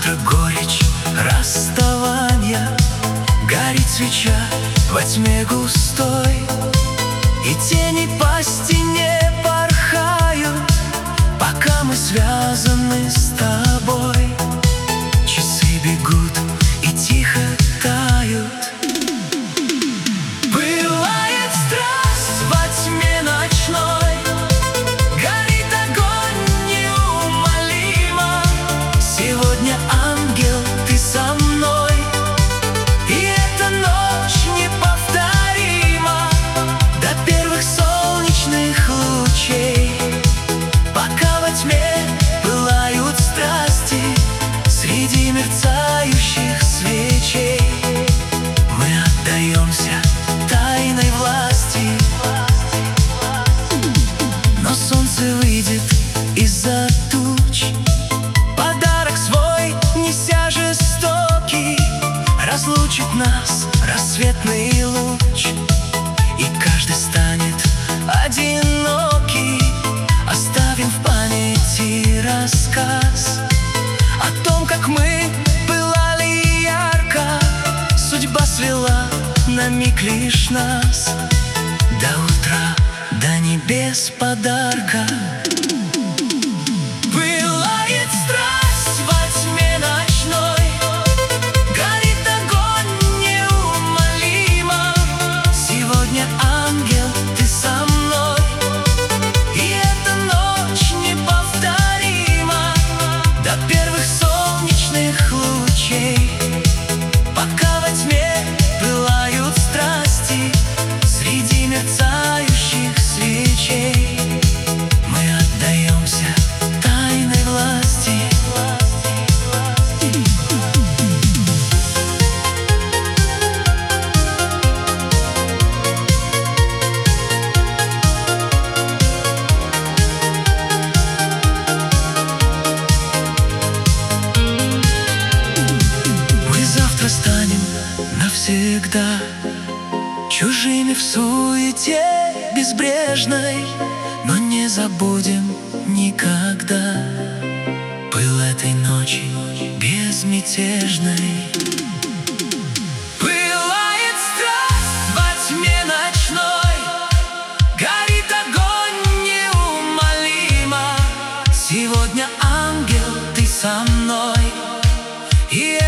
утро горечь расставания, горит свеча во тьме густой, и тени по стене порхают, пока мы связаны с тобой. Часы бегут и тихо тают. Пылает страсть во тьме ночной, горит огонь неумолимо. Сегодня, ангел, ты со мной, и эта ночь неповторима до первых солнечных лучей. Пока во тьме пылают страсти среди мерцающих свечей, мы отдаемся тайной власти. Но солнце выйдет из-за туч, подарок свой неся жестокий, разлучит нас рассветный луч, и каждый станет одинокий. Оставим в памяти рассказ о том, как мы пылали ярко. Судьба свела на миг лишь нас, до утра, до небес подарка. Пылает страсть во тьме ночной, горит огонь неумолимо. Сегодня, ангел, ты со мной, и эта ночь неповторима до первых солнечных лучей. Пока во тьме пылают страсти среди мерцающих свечей, мы отдаемся тайной власти. Мы завтра станем навсегда чужими в суете безбрежной, но не забудем никогда пыл этой ночи безмятежной. Пылает страсть во тьме ночной, горит огонь неумолимо. Сегодня, ангел, ты со мной, и